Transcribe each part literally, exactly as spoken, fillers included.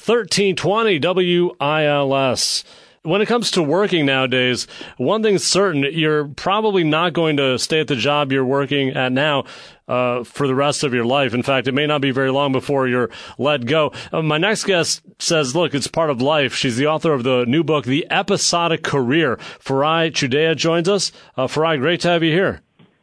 thirteen twenty W I L S. When it comes to working nowadays, one thing's certain, you're probably not going to stay at the job you're working at now uh, for the rest of your life. In fact, it may not be very long before you're let go. Uh, my next guest says, look, it's part of life. She's the author of the new book, The Episodic Career. Farai Chideya joins us. Uh, Farai, great to have you here.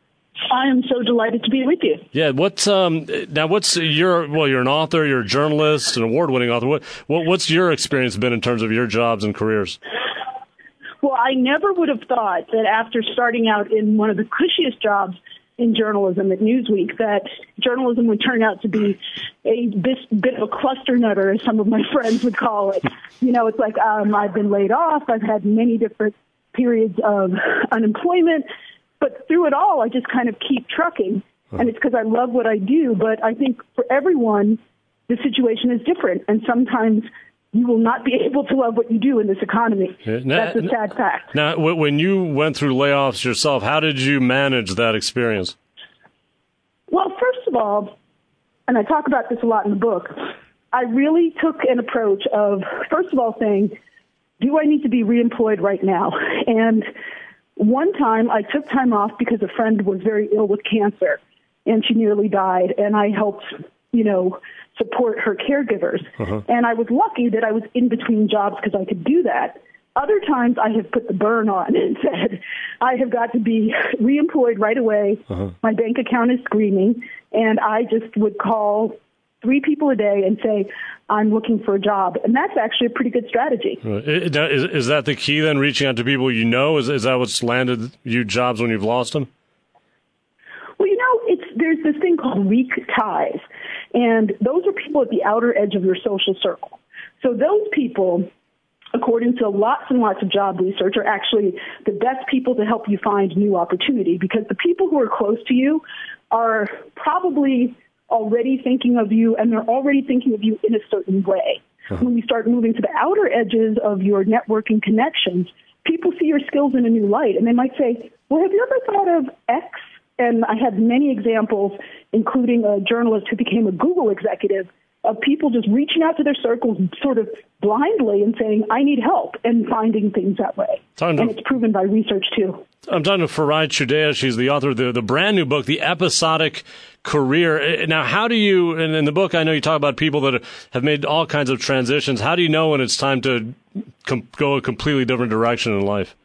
I am so delighted to be with you. Yeah, what's um now? What's your well? You're an author, you're a journalist, an award-winning author. What, what what's your experience been in terms of your jobs and careers? Well, I never would have thought that after starting out in one of the cushiest jobs in journalism at Newsweek, that journalism would turn out to be a bit of a cluster nutter, as some of my friends would call it. You know, it's like um, I've been laid off. I've had many different periods of unemployment. But through it all, I just kind of keep trucking, and it's because I love what I do. But I think for everyone, the situation is different, and sometimes you will not be able to love what you do in this economy. Now, That's a sad fact. Now, when you went through layoffs yourself, how did you manage that experience? Well, first of all, and I talk about this a lot in the book, I really took an approach of, first of all, saying, do I need to be reemployed right now? And one time I took time off because a friend was very ill with cancer and she nearly died, and I helped, you know, support her caregivers. Uh-huh. And I was lucky that I was in between jobs because I could do that. Other times I have put the burn on and said, I have got to be reemployed right away. Uh-huh. My bank account is screaming, and I just would call three people a day and say, I'm looking for a job. And that's actually a pretty good strategy. Right. Is, is that the key then, reaching out to people you know? Is, is that what's landed you jobs when you've lost them? Well, you know, it's there's this thing called weak ties. And those are people at the outer edge of your social circle. So those people, according to lots and lots of job research, are actually the best people to help you find new opportunity, because the people who are close to you are probably already thinking of you, and they're already thinking of you in a certain way. Uh-huh. When you start moving to the outer edges of your networking connections, people see your skills in a new light, and they might say, well, have you ever thought of X? And I have many examples, including a journalist who became a Google executive, of people just reaching out to their circles sort of blindly and saying, I need help, and finding things that way. And it's proven by research, too. I'm talking to Farai Chideya. She's the author of the, the brand new book, The Episodic Career. Now, how do you, and in the book, I know you talk about people that have made all kinds of transitions. How do you know when it's time to com- go a completely different direction in life?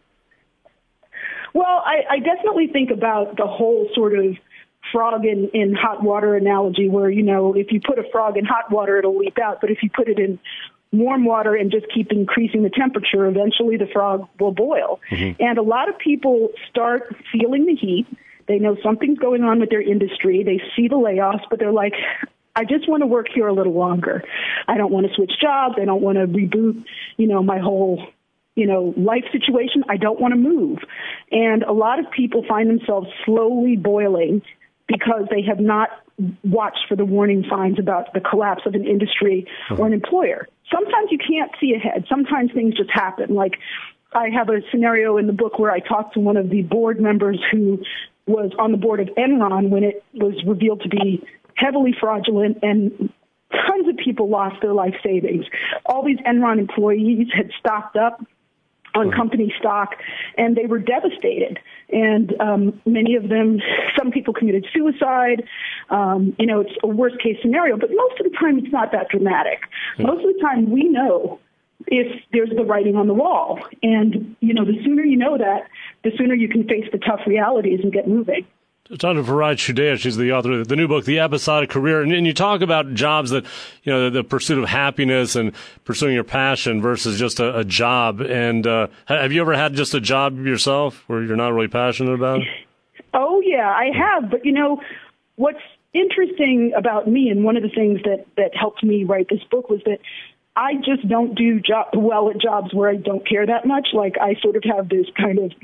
Well, I, I definitely think about the whole sort of frog in, in hot water analogy where, you know, if you put a frog in hot water, it'll leap out. But if you put it in warm water and just keep increasing the temperature, eventually the frog will boil. Mm-hmm. And a lot of people start feeling the heat. They know something's going on with their industry. They see the layoffs, but they're like, I just want to work here a little longer. I don't want to switch jobs. I don't want to reboot, you know, my whole, you know, life situation. I don't want to move. And a lot of people find themselves slowly boiling because they have not watched for the warning signs about the collapse of an industry or an employer. Sometimes you can't see ahead. Sometimes things just happen. Like, I have a scenario in the book where I talked to one of the board members who was on the board of Enron when it was revealed to be heavily fraudulent, and tons of people lost their life savings. All these Enron employees had stocked up on company stock, and they were devastated. And um, many of them, some people committed suicide. Um, you know, it's a worst-case scenario, but most of the time it's not that dramatic. Mm-hmm. Most of the time we know if there's the writing on the wall. And, you know, the sooner you know that, the sooner you can face the tough realities and get moving. Talking to Farai Chideya, she's the author of the new book, The Episodic Career, and, and you talk about jobs that, you know, the, the pursuit of happiness and pursuing your passion versus just a, a job. And uh, have you ever had just a job yourself where you're not really passionate about it? Oh, yeah, I have. But, you know, what's interesting about me, and one of the things that, that helped me write this book, was that I just don't do job, well at jobs where I don't care that much. Like, I sort of have this kind of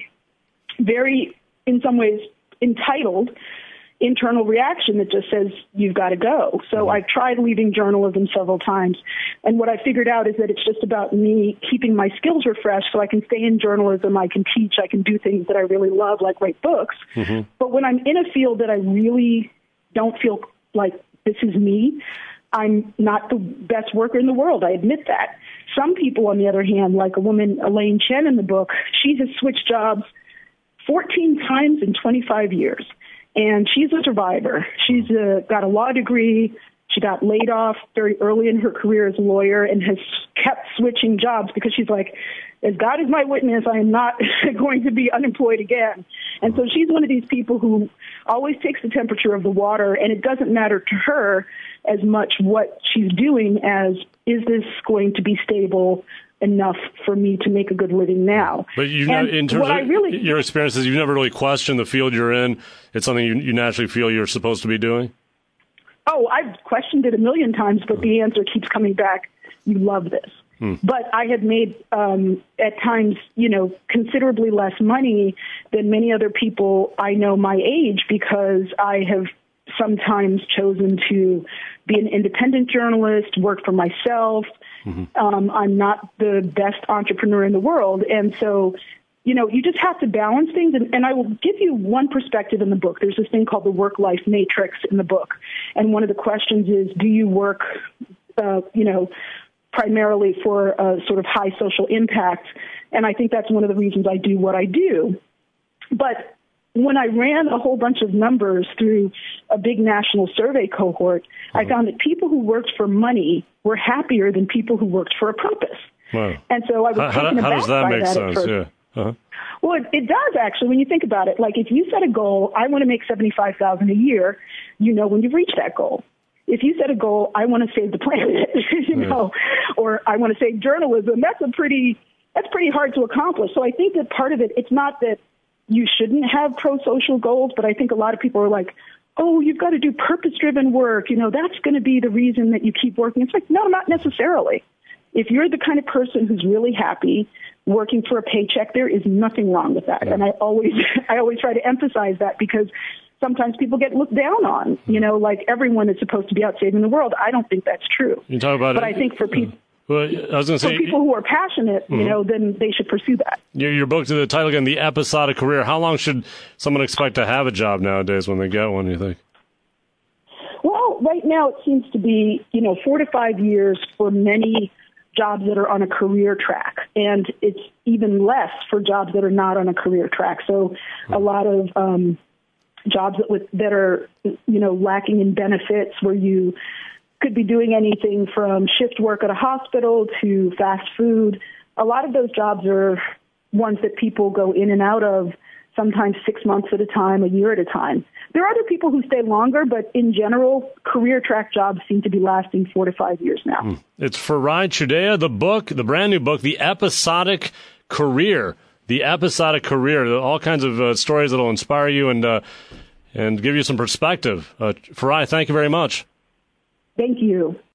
very, in some ways, entitled internal reaction that just says, you've got to go. So I've tried leaving journalism several times. And what I figured out is that it's just about me keeping my skills refreshed so I can stay in journalism, I can teach, I can do things that I really love, like write books. Mm-hmm. But when I'm in a field that I really don't feel like this is me, I'm not the best worker in the world. I admit that. Some people, on the other hand, like a woman, Elaine Chen in the book, she has switched jobs fourteen times in twenty-five years. And she's a survivor. She's uh, got a law degree. She got laid off very early in her career as a lawyer and has kept switching jobs because she's like, as God is my witness, I am not going to be unemployed again. And so she's one of these people who always takes the temperature of the water, and it doesn't matter to her as much what she's doing as, is this going to be stable enough for me to make a good living now? But you know, in terms of really, your experiences, you've never really questioned the field you're in. It's something you, you naturally feel you're supposed to be doing? Oh, I've questioned it a million times, but the answer keeps coming back, you love this. Hmm. But I have made, um, at times, you know, considerably less money than many other people I know my age because I have sometimes chosen to be an independent journalist, work for myself. Mm-hmm. Um, I'm not the best entrepreneur in the world. And so, you know, you just have to balance things. And, and I will give you one perspective in the book. There's this thing called the work-life matrix in the book. And one of the questions is, do you work, uh, you know, primarily for a sort of high social impact? And I think that's one of the reasons I do what I do. But when I ran a whole bunch of numbers through a big national survey cohort, mm-hmm. I found that people who worked for money were happier than people who worked for a purpose. Wow. And so I was how, taken how, aback how does that by make that sense? Yeah. Uh-huh. Well, it, it does actually when you think about it. Like if you set a goal, I want to make seventy-five thousand dollars a year, you know when you've reached that goal. If you set a goal, I want to save the planet, you yeah. know, or I want to save journalism, that's a pretty that's pretty hard to accomplish. So I think that part of it, it's not that you shouldn't have pro-social goals, but I think a lot of people are like, oh, you've got to do purpose-driven work. You know, that's going to be the reason that you keep working. It's like, no, not necessarily. If you're the kind of person who's really happy working for a paycheck, there is nothing wrong with that. Yeah. And I always, I always try to emphasize that because sometimes people get looked down on, you know, like everyone is supposed to be out saving the world. I don't think that's true. You talk about but it, I think for people, well, I was going to say, for people who are passionate, mm-hmm. you know, then they should pursue that. Your, your book, to the title again, The Episodic Career. How long should someone expect to have a job nowadays when they get one, you think? Well, right now it seems to be, you know, four to five years for many jobs that are on a career track. And it's even less for jobs that are not on a career track. So mm-hmm. a lot of um, jobs that, with, that are, you know, lacking in benefits where you could be doing anything from shift work at a hospital to fast food. A lot of those jobs are ones that people go in and out of sometimes six months at a time, a year at a time. There are other people who stay longer, but in general, career track jobs seem to be lasting four to five years now. It's Farai Chideya, the book, the brand new book, The Episodic Career. The Episodic Career, all kinds of uh, stories that will inspire you and uh, and give you some perspective. Uh, Farai, thank you very much. Thank you.